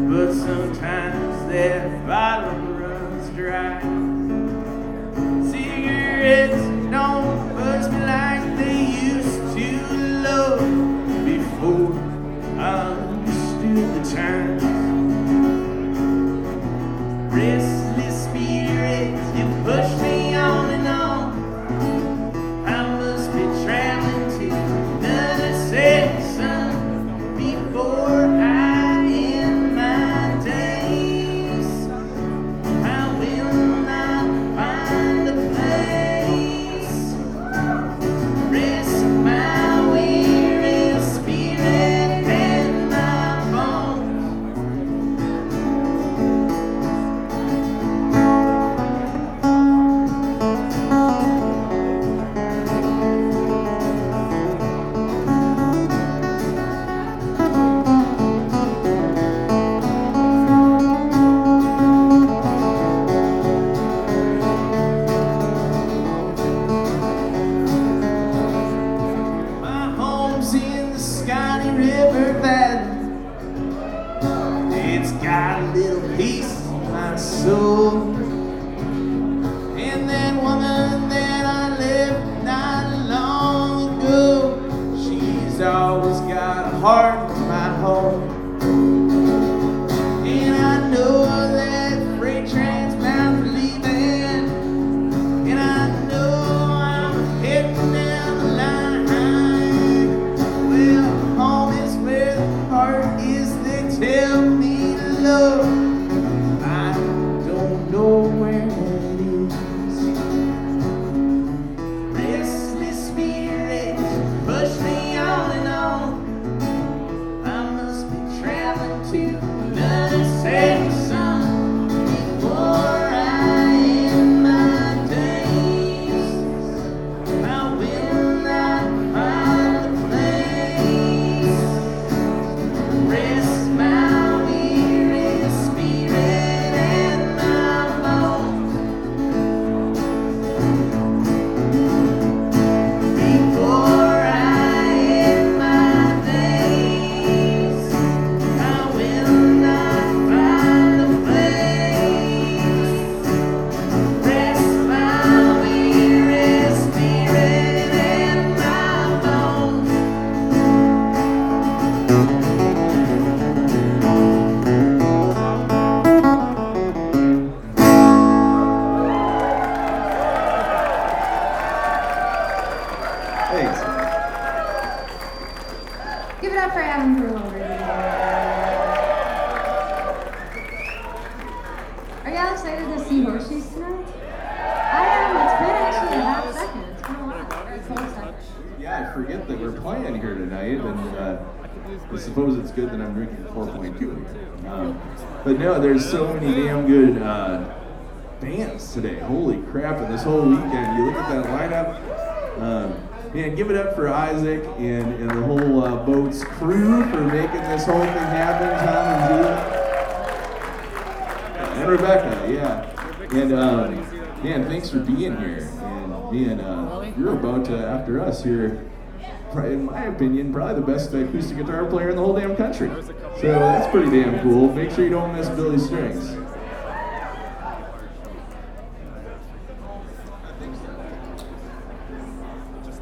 but sometimes that bottle runs dry. Cigarettes don't buzz me like they used to, love, before I understood the times. Restless spirits, you push me on and on. I must be traveling to another setting sun before I end my days. I will not find a place. Rest my weary spirit and my bones. My home's in the Scotty River Valley. It's got a little peace in my soul. And that woman that I left not long ago, she's always got a heart in my home. And I know that freight train's bound for leaving. And I know I'm heading down the line. Well, home is where the heart is, they tell me to love. I don't know where that is. Restless spirits push me on and on. I must be traveling to another setting sun before I end my days. I will not find a place. Rest my weary spirit and my bones before I end my days. I will not find a place. Rest my weary spirit and my bones. Thanks. Give it up for Adam Verlover. Are y'all excited to see Horseshoes tonight? I am. It's been actually a half second. It's been a while. Or a full second. Yeah, I forget that we're playing here tonight, and I suppose it's good that I'm drinking 4.2 here. But no, there's so many damn good bands today. Holy crap, and this whole weekend, you look at that lineup. Man, give it up for Isaac and the whole Boats crew for making this whole thing happen, Tom and Julie. And Rebecca, yeah. And man, thanks for being here. And man, you're about to, after us, you're, in my opinion, probably the best acoustic guitar player in the whole damn country. So that's pretty damn cool. Make sure you don't miss Billy Strings.